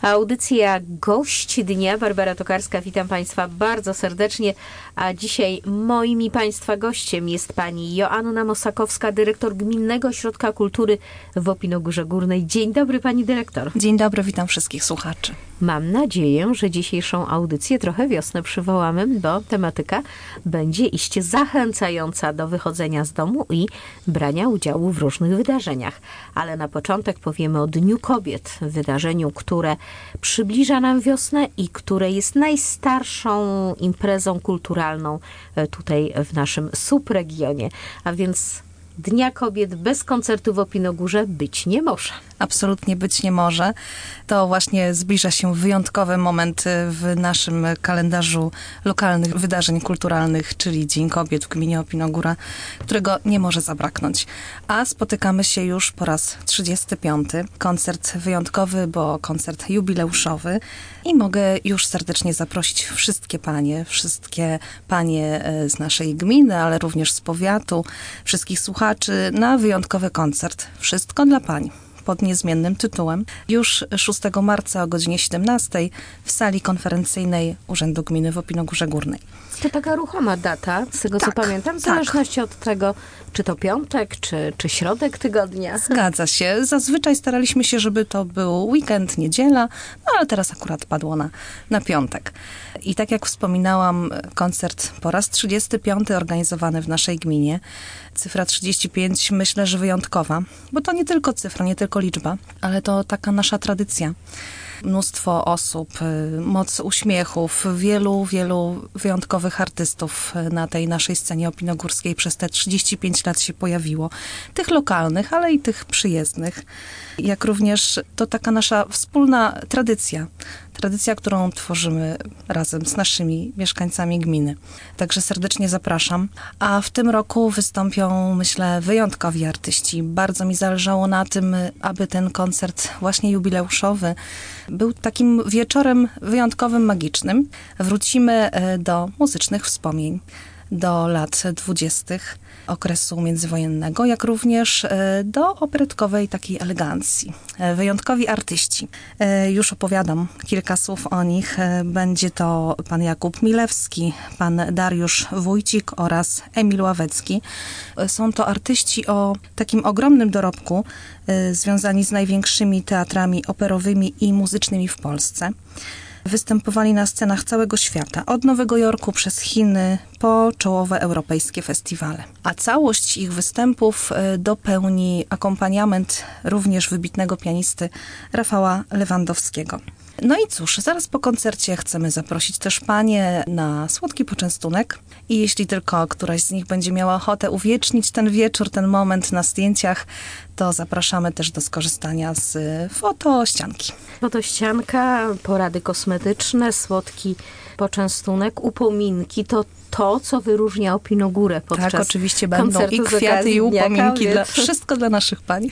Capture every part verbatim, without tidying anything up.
Audycja Gość Dnia. Barbara Tokarska, witam Państwa bardzo serdecznie. A dzisiaj moim i Państwa gościem jest pani Joanna Mosakowska, dyrektor Gminnego Ośrodka Kultury w Opinogórze Górnej. Dzień dobry, pani dyrektor. Dzień dobry, witam wszystkich słuchaczy. Mam nadzieję, że dzisiejszą audycję trochę wiosnę przywołamy, bo tematyka będzie iście zachęcająca do wychodzenia z domu i brania udziału w różnych wydarzeniach. Ale na początek powiemy o Dniu Kobiet, wydarzeniu, które przybliża nam wiosnę i które jest najstarszą imprezą kulturalną tutaj w naszym subregionie. A więc Dnia Kobiet bez koncertu w Opinogórze być nie może. Absolutnie być nie może. To właśnie zbliża się wyjątkowy moment w naszym kalendarzu lokalnych wydarzeń kulturalnych, czyli Dzień Kobiet w gminie Opinogóra, którego nie może zabraknąć. A spotykamy się już po raz trzydziesty piąty. Koncert wyjątkowy, bo koncert jubileuszowy. I mogę już serdecznie zaprosić wszystkie panie, wszystkie panie z naszej gminy, ale również z powiatu, wszystkich słuchaczy na wyjątkowy koncert. Wszystko dla pań. Pod niezmiennym tytułem. Już szóstego marca o godzinie siedemnastej w sali konferencyjnej Urzędu Gminy w Opinogórze Górnej. To taka ruchoma data, z tego tak, co pamiętam, w zależności tak. od tego, czy to piątek, czy, czy środek tygodnia. Zgadza się. Zazwyczaj staraliśmy się, żeby to był weekend, niedziela, no ale teraz akurat padło na, na piątek. I tak jak wspominałam, koncert po raz trzydziesty piąty organizowany w naszej gminie. Cyfra trzydzieści pięć myślę, że wyjątkowa, bo to nie tylko cyfra, nie tylko liczba, ale to taka nasza tradycja. Mnóstwo osób, moc uśmiechów, wielu, wielu wyjątkowych artystów na tej naszej scenie opinogórskiej przez te trzydzieści pięć lat się pojawiło. Tych lokalnych, ale i tych przyjezdnych. Jak również to taka nasza wspólna tradycja. Tradycja, którą tworzymy razem z naszymi mieszkańcami gminy. Także serdecznie zapraszam. A w tym roku wystąpią, myślę, wyjątkowi artyści. Bardzo mi zależało na tym, aby ten koncert właśnie jubileuszowy był takim wieczorem wyjątkowym, magicznym. Wrócimy do muzycznych wspomnień, do lat dwudziestych okresu międzywojennego, jak również do operetkowej takiej elegancji. Wyjątkowi artyści. Już opowiadam kilka słów o nich. Będzie to pan Jakub Milewski, pan Dariusz Wójcik oraz Emil Ławecki. Są to artyści o takim ogromnym dorobku, związani z największymi teatrami operowymi i muzycznymi w Polsce. Występowali na scenach całego świata, od Nowego Jorku przez Chiny po czołowe europejskie festiwale. A całość ich występów dopełni akompaniament również wybitnego pianisty Rafała Lewandowskiego. No i cóż, zaraz po koncercie chcemy zaprosić też panie na słodki poczęstunek i jeśli tylko któraś z nich będzie miała ochotę uwiecznić ten wieczór, ten moment na zdjęciach, to zapraszamy też do skorzystania z fotościanki. Fotościanka, porady kosmetyczne, słodki poczęstunek, upominki, to to, co wyróżnia Opinogórę podczas Tak, oczywiście będą i kwiaty, i upominki, dla, wszystko dla naszych pań.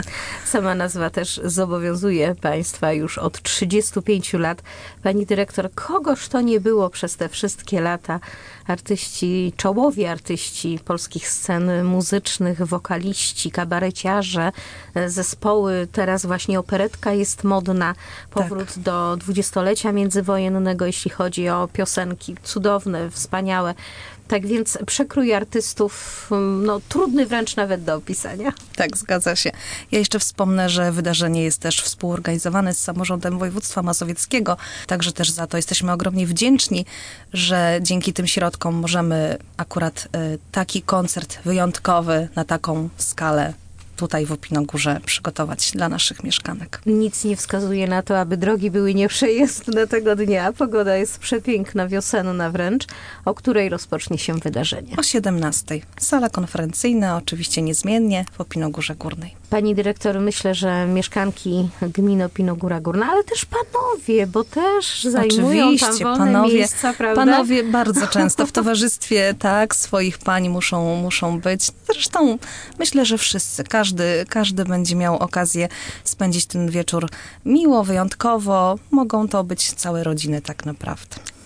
Sama nazwa też zobowiązuje Państwa już od trzydziestu pięciu lat. Pani dyrektor, kogoż to nie było przez te wszystkie lata? Artyści, czołowi artyści polskich scen muzycznych, wokaliści, kabareciarze, zespoły. Teraz właśnie operetka jest modna. Powrót tak. do dwudziestolecia międzywojennego, jeśli chodzi o piosenki cudowne, wspaniałe. Tak więc przekrój artystów, no trudny wręcz nawet do opisania. Tak, zgadza się. Ja jeszcze wspomnę, że wydarzenie jest też współorganizowane z samorządem województwa mazowieckiego, także też za to jesteśmy ogromnie wdzięczni, że dzięki tym środkom możemy akurat y, taki koncert wyjątkowy na taką skalę tutaj w Opinogórze przygotować dla naszych mieszkanek. Nic nie wskazuje na to, aby drogi były nieprzejezdne tego dnia. Pogoda jest przepiękna, wiosenna wręcz. O której rozpocznie się wydarzenie? O siedemnastej. Sala konferencyjna, oczywiście niezmiennie w Opinogórze Górnej. Pani dyrektor, myślę, że mieszkanki gminy Opinogóra Górna, ale też panowie, bo też zajmują Oczywiście, tam wolne panowie, miejsca, prawda? Panowie bardzo często w towarzystwie, tak, swoich pań muszą, muszą być. Zresztą myślę, że wszyscy, każdy, każdy będzie miał okazję spędzić ten wieczór miło, wyjątkowo. Mogą to być całe rodziny tak naprawdę.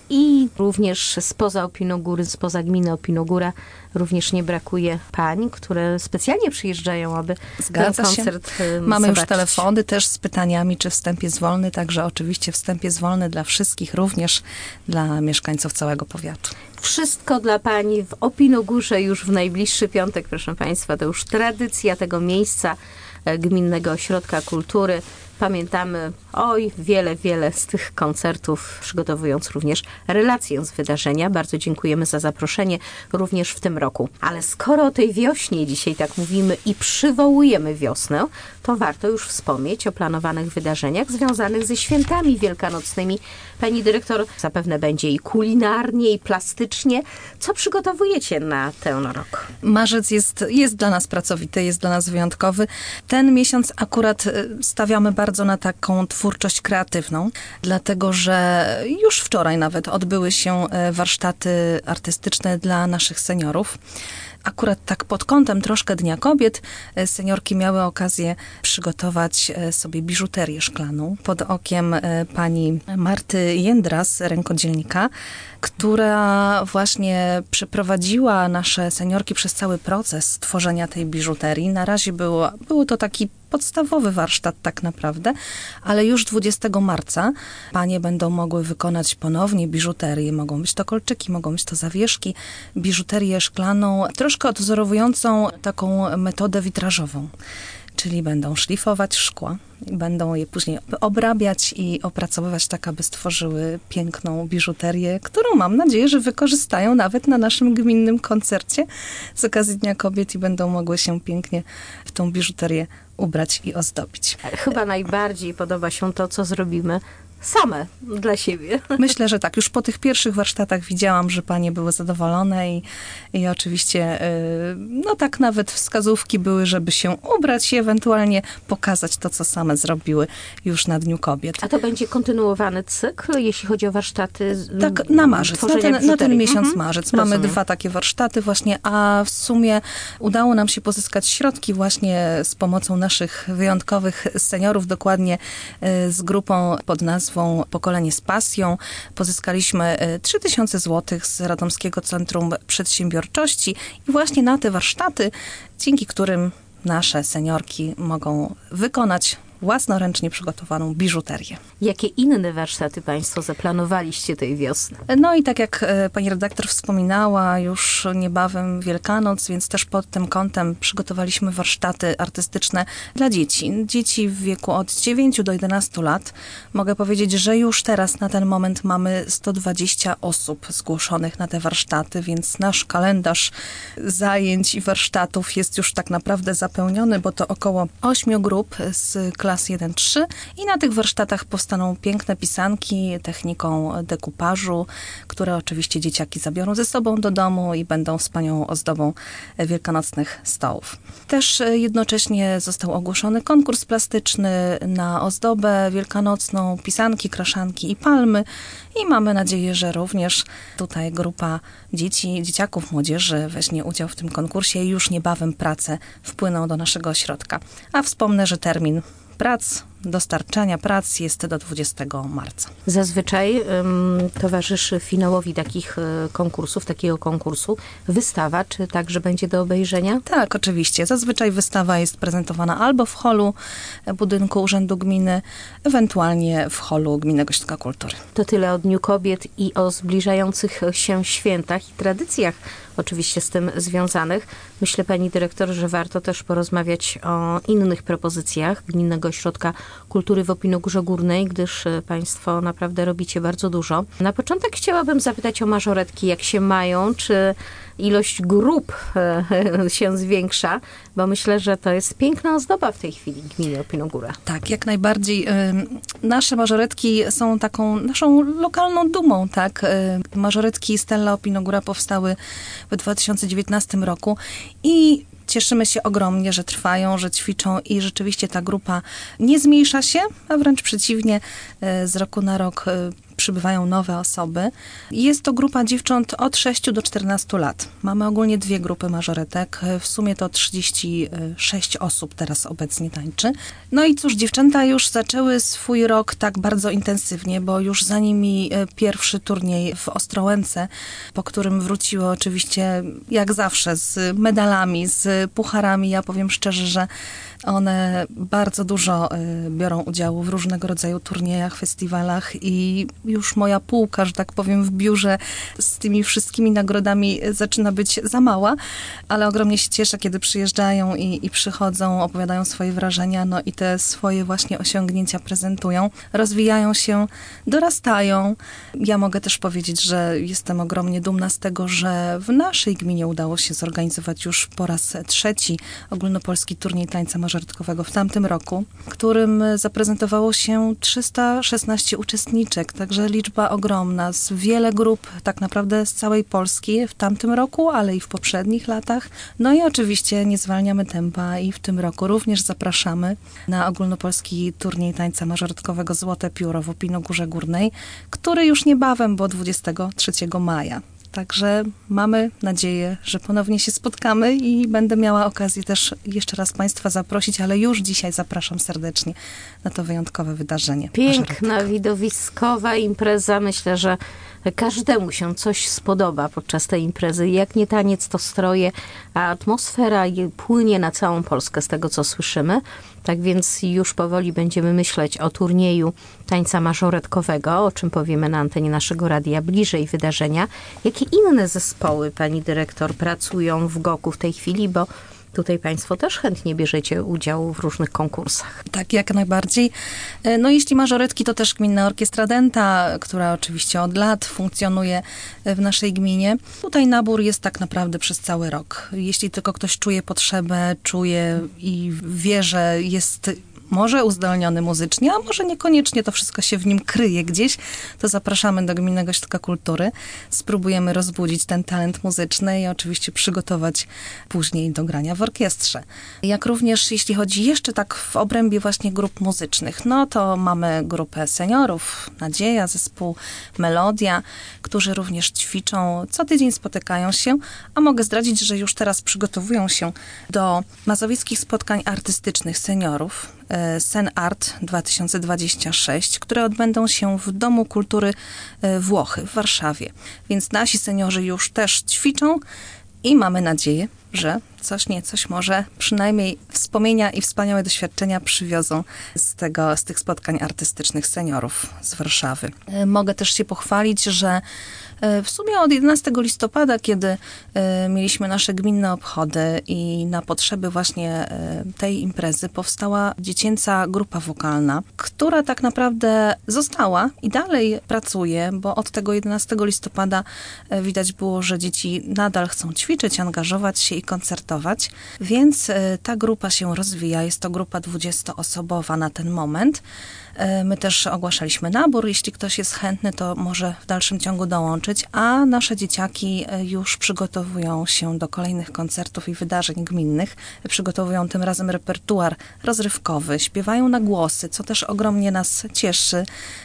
i również spoza Opinogóry, spoza gminy Opinogóra również nie brakuje pań, które specjalnie przyjeżdżają, aby Zgadza ten się. koncert Mamy zobaczyć. już telefony też z pytaniami, czy wstęp jest wolny, także oczywiście wstęp jest wolny dla wszystkich, również dla mieszkańców całego powiatu. Wszystko dla pani w Opinogórze już w najbliższy piątek, proszę państwa. To już tradycja tego miejsca, Gminnego Ośrodka Kultury. Pamiętamy, oj, wiele, wiele z tych koncertów, przygotowując również relację z wydarzenia. Bardzo dziękujemy za zaproszenie również w tym roku. Ale skoro o tej wiośnie dzisiaj tak mówimy i przywołujemy wiosnę, to warto już wspomnieć o planowanych wydarzeniach związanych ze świętami wielkanocnymi. Pani dyrektor, zapewne będzie i kulinarnie, i plastycznie. Co przygotowujecie na ten rok? Marzec jest, jest dla nas pracowity, jest dla nas wyjątkowy. Ten miesiąc akurat stawiamy bardzo na taką twórczość kreatywną, dlatego że już wczoraj nawet odbyły się warsztaty artystyczne dla naszych seniorów. Akurat tak pod kątem troszkę Dnia Kobiet seniorki miały okazję przygotować sobie biżuterię szklaną pod okiem pani Marty Jędras, rękodzielnika, która właśnie przeprowadziła nasze seniorki przez cały proces tworzenia tej biżuterii. Na razie było, było to taki podstawowy warsztat tak naprawdę, ale już dwudziestego marca panie będą mogły wykonać ponownie biżuterię. Mogą być to kolczyki, mogą być to zawieszki, biżuterię szklaną, troszkę odwzorowującą taką metodę witrażową. Czyli będą szlifować szkła i będą je później obrabiać i opracowywać tak, aby stworzyły piękną biżuterię, którą mam nadzieję, że wykorzystają nawet na naszym gminnym koncercie z okazji Dnia Kobiet i będą mogły się pięknie w tą biżuterię ubrać i ozdobić. Chyba najbardziej podoba się to, co zrobimy same dla siebie. Myślę, że tak. Już po tych pierwszych warsztatach widziałam, że panie były zadowolone i, i oczywiście no tak nawet wskazówki były, żeby się ubrać i ewentualnie pokazać to, co same zrobiły już na Dniu Kobiet. A to będzie kontynuowany cykl, jeśli chodzi o warsztaty? Tak, na marzec, na ten, na ten miesiąc mhm. marzec. Rozumiem. Mamy dwa takie warsztaty właśnie, a w sumie udało nam się pozyskać środki właśnie z pomocą naszych wyjątkowych seniorów, dokładnie z grupą pod nazwą Pokolenie z pasją. Pozyskaliśmy trzy tysiące złotych z Radomskiego Centrum Przedsiębiorczości i właśnie na te warsztaty, dzięki którym nasze seniorki mogą wykonać własnoręcznie przygotowaną biżuterię. Jakie inne warsztaty państwo zaplanowaliście tej wiosny? No i tak jak pani redaktor wspominała, już niebawem Wielkanoc, więc też pod tym kątem przygotowaliśmy warsztaty artystyczne dla dzieci. Dzieci w wieku od dziewięciu do jedenastu lat. Mogę powiedzieć, że już teraz na ten moment mamy sto dwadzieścia osób zgłoszonych na te warsztaty, więc nasz kalendarz zajęć i warsztatów jest już tak naprawdę zapełniony, bo to około ośmiu grup z klas jeden trzy i na tych warsztatach powstaną piękne pisanki techniką dekupażu, które oczywiście dzieciaki zabiorą ze sobą do domu i będą wspaniałą ozdobą wielkanocnych stołów. Też jednocześnie został ogłoszony konkurs plastyczny na ozdobę wielkanocną, pisanki, kraszanki i palmy i mamy nadzieję, że również tutaj grupa dzieci, dzieciaków, młodzieży weźmie udział w tym konkursie i już niebawem prace wpłyną do naszego ośrodka. A wspomnę, że termin prac, dostarczania prac jest do dwudziestego marca. Zazwyczaj um, towarzyszy finałowi takich y, konkursów, takiego konkursu wystawa, czy także będzie do obejrzenia? Tak, oczywiście. Zazwyczaj wystawa jest prezentowana albo w holu budynku Urzędu Gminy, ewentualnie w holu Gminnego Ośrodka Kultury. To tyle o Dniu Kobiet i o zbliżających się świętach i tradycjach oczywiście z tym związanych. Myślę, pani dyrektor, że warto też porozmawiać o innych propozycjach Gminnego Ośrodka Kultury w Opinogórze Górnej, gdyż państwo naprawdę robicie bardzo dużo. Na początek chciałabym zapytać o mażoretki, jak się mają, czy ilość grup się zwiększa, bo myślę, że to jest piękna ozdoba w tej chwili gminy Opinogóra. Tak, jak najbardziej. Nasze mażoretki są taką naszą lokalną dumą, tak. Mażoretki Stella Opinogóra powstały w dwa tysiące dziewiętnastym roku i cieszymy się ogromnie, że trwają, że ćwiczą i rzeczywiście ta grupa nie zmniejsza się, a wręcz przeciwnie, z roku na rok przybywają nowe osoby. Jest to grupa dziewcząt od sześciu do czternastu lat. Mamy ogólnie dwie grupy mażoretek. W sumie to trzydzieści sześć osób teraz obecnie tańczy. No i cóż, dziewczęta już zaczęły swój rok tak bardzo intensywnie, bo już za nimi pierwszy turniej w Ostrołęce, po którym wróciły oczywiście jak zawsze z medalami, z pucharami. Ja powiem szczerze, że one bardzo dużo biorą udziału w różnego rodzaju turniejach, festiwalach i już moja półka, że tak powiem, w biurze z tymi wszystkimi nagrodami zaczyna być za mała, ale ogromnie się cieszę, kiedy przyjeżdżają i, i przychodzą, opowiadają swoje wrażenia, no i te swoje właśnie osiągnięcia prezentują, rozwijają się, dorastają. Ja mogę też powiedzieć, że jestem ogromnie dumna z tego, że w naszej gminie udało się zorganizować już po raz trzeci ogólnopolski turniej tańca mażoretkowego w tamtym roku, w którym zaprezentowało się trzysta szesnaście uczestniczek, także liczba ogromna, z wiele grup tak naprawdę z całej Polski w tamtym roku, ale i w poprzednich latach. No i oczywiście nie zwalniamy tempa i w tym roku również zapraszamy na ogólnopolski turniej tańca mażoretkowego Złote Pióro w Opinogórze Górnej, który już niebawem, bo dwudziestego trzeciego maja. Także mamy nadzieję, że ponownie się spotkamy i będę miała okazję też jeszcze raz Państwa zaprosić, ale już dzisiaj zapraszam serdecznie na to wyjątkowe wydarzenie. Piękna, widowiskowa impreza. Myślę, że każdemu się coś spodoba podczas tej imprezy. Jak nie taniec, to stroje, a atmosfera płynie na całą Polskę z tego, co słyszymy. Tak więc już powoli będziemy myśleć o turnieju tańca mażoretkowego, o czym powiemy na antenie naszego radia bliżej wydarzenia. Jakie inne zespoły, pani dyrektor, pracują w Goku w tej chwili, bo tutaj Państwo też chętnie bierzecie udział w różnych konkursach. Tak, jak najbardziej. No jeśli mażoretki, to też Gminna Orkiestra Dęta, która oczywiście od lat funkcjonuje w naszej gminie. Tutaj nabór jest tak naprawdę przez cały rok. Jeśli tylko ktoś czuje potrzebę, czuje i wie, że jest może uzdolniony muzycznie, a może niekoniecznie, to wszystko się w nim kryje gdzieś, to zapraszamy do Gminnego Ośrodka Kultury. Spróbujemy rozbudzić ten talent muzyczny i oczywiście przygotować później do grania w orkiestrze. Jak również jeśli chodzi jeszcze tak w obrębie właśnie grup muzycznych, no to mamy grupę seniorów, Nadzieja, zespół Melodia, którzy również ćwiczą, co tydzień spotykają się, a mogę zdradzić, że już teraz przygotowują się do mazowieckich spotkań artystycznych seniorów, Sen Art dwa tysiące dwadzieścia sześć, które odbędą się w Domu Kultury Włochy w Warszawie. Więc nasi seniorzy już też ćwiczą i mamy nadzieję, że coś nie, coś może przynajmniej wspomnienia i wspaniałe doświadczenia przywiozą z tego, z tych spotkań artystycznych seniorów z Warszawy. Mogę też się pochwalić, że w sumie od jedenastego listopada, kiedy mieliśmy nasze gminne obchody i na potrzeby właśnie tej imprezy powstała dziecięca grupa wokalna, która tak naprawdę została i dalej pracuje, bo od tego jedenastego listopada widać było, że dzieci nadal chcą ćwiczyć, angażować się i koncertować, więc ta grupa się rozwija. Jest to grupa dwudziestoosobowa na ten moment. My też ogłaszaliśmy nabór. Jeśli ktoś jest chętny, to może w dalszym ciągu dołączyć, a nasze dzieciaki już przygotowują się do kolejnych koncertów i wydarzeń gminnych. Przygotowują tym razem repertuar rozrywkowy, śpiewają na głosy, co też ogromnie nas cieszy,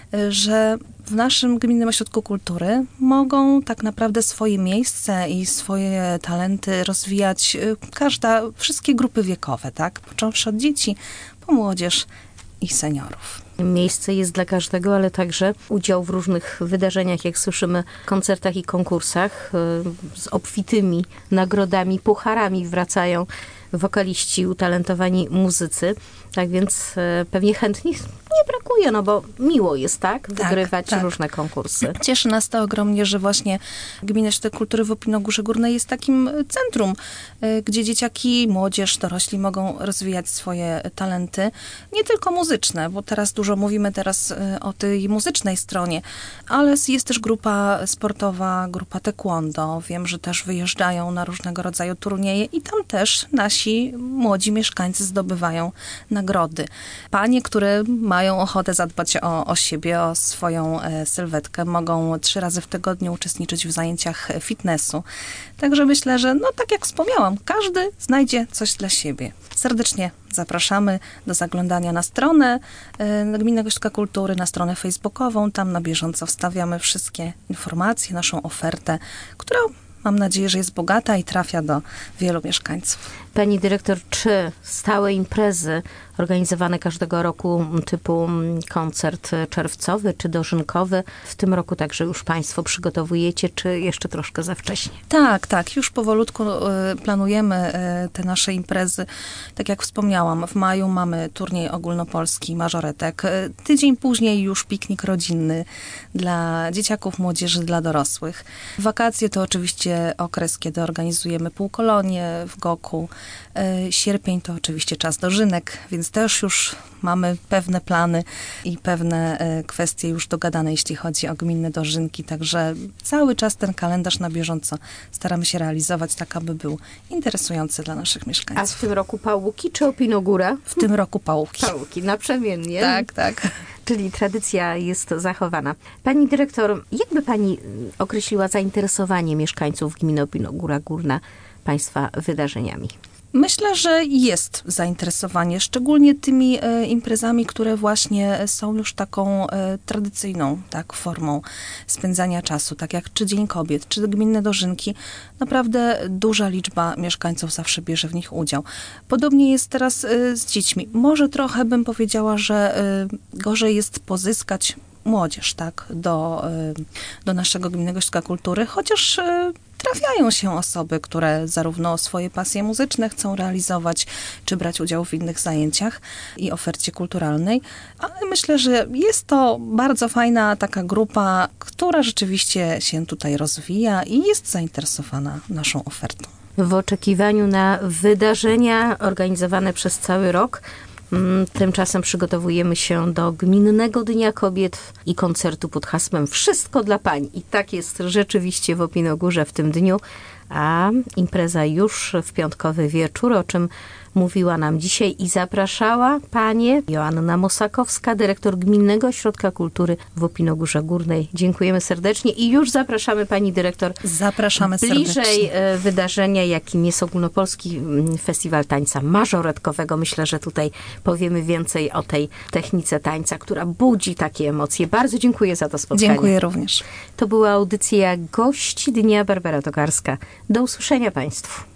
że w naszym Gminnym Ośrodku Kultury mogą tak naprawdę swoje miejsce i swoje talenty rozwijać każda, wszystkie grupy wiekowe, tak? Począwszy od dzieci po młodzież i seniorów. Miejsce jest dla każdego, ale także udział w różnych wydarzeniach, jak słyszymy, koncertach i konkursach z obfitymi nagrodami, pucharami wracają wokaliści, utalentowani muzycy. Tak więc pewnie chętnych nie brakuje, no bo miło jest, tak? Wygrywać tak, tak. różne konkursy. Cieszy nas to ogromnie, że właśnie Gminny Ośrodek Kultury w Opinogórze Górnej jest takim centrum, gdzie dzieciaki, młodzież, dorośli mogą rozwijać swoje talenty. Nie tylko muzyczne, bo teraz dużo mówimy teraz o tej muzycznej stronie, ale jest też grupa sportowa, grupa taekwondo. Wiem, że też wyjeżdżają na różnego rodzaju turnieje i tam też nasi młodzi mieszkańcy zdobywają nagrody nagrody. Panie, które mają ochotę zadbać o, o siebie, o swoją e, sylwetkę, mogą trzy razy w tygodniu uczestniczyć w zajęciach fitnessu. Także myślę, że no tak jak wspomniałam, każdy znajdzie coś dla siebie. Serdecznie zapraszamy do zaglądania na stronę e, Gminnego Ośrodka Kultury, na stronę facebookową. Tam na bieżąco wstawiamy wszystkie informacje, naszą ofertę, która mam nadzieję, że jest bogata i trafia do wielu mieszkańców. Pani dyrektor, czy stałe imprezy organizowane każdego roku typu koncert czerwcowy czy dożynkowy w tym roku także już Państwo przygotowujecie, czy jeszcze troszkę za wcześnie? Tak, tak. Już powolutku y, planujemy y, te nasze imprezy. Tak jak wspomniałam, w maju mamy turniej ogólnopolski mażoretek. Y, tydzień później już piknik rodzinny dla dzieciaków, młodzieży, dla dorosłych. Wakacje to oczywiście okres, kiedy organizujemy półkolonie w Goku. Y, sierpień to oczywiście czas dożynek, więc też już mamy pewne plany i pewne y, kwestie już dogadane, jeśli chodzi o gminne dożynki. Także cały czas ten kalendarz na bieżąco staramy się realizować tak, aby był interesujący dla naszych mieszkańców. A w tym roku Pałuki czy Opinogóra? W tym roku Pałuki. Pałuki, naprzemiennie. Tak, tak. Czyli tradycja jest zachowana. Pani dyrektor, jakby pani określiła zainteresowanie mieszkańców gminy Opinogóra Górna Państwa wydarzeniami? Myślę, że jest zainteresowanie, szczególnie tymi e, imprezami, które właśnie są już taką e, tradycyjną tak, formą spędzania czasu, tak jak czy Dzień Kobiet, czy gminne dożynki. Naprawdę duża liczba mieszkańców zawsze bierze w nich udział. Podobnie jest teraz e, z dziećmi. Może trochę bym powiedziała, że e, gorzej jest pozyskać młodzież, tak, do, e, do naszego Gminnego Ośrodka Kultury, chociaż e, trafiają się osoby, które zarówno swoje pasje muzyczne chcą realizować, czy brać udział w innych zajęciach i ofercie kulturalnej, ale myślę, że jest to bardzo fajna taka grupa, która rzeczywiście się tutaj rozwija i jest zainteresowana naszą ofertą. W oczekiwaniu na wydarzenia organizowane przez cały rok, tymczasem przygotowujemy się do Gminnego Dnia Kobiet i koncertu pod hasłem Wszystko dla pań. I tak jest rzeczywiście w Opinogórze w tym dniu, a impreza już w piątkowy wieczór, o czym mówiła nam dzisiaj i zapraszała panie Joanna Mosakowska, dyrektor Gminnego Ośrodka Kultury w Opinogórze Górnej. Dziękujemy serdecznie i już zapraszamy pani dyrektor. Zapraszamy serdecznie. Bliżej wydarzenia, jakim jest Ogólnopolski Festiwal Tańca Mażoretkowego. Myślę, że tutaj powiemy więcej o tej technice tańca, która budzi takie emocje. Bardzo dziękuję za to spotkanie. Dziękuję również. To była audycja Gości Dnia, Barbara Tokarska. Do usłyszenia państwu.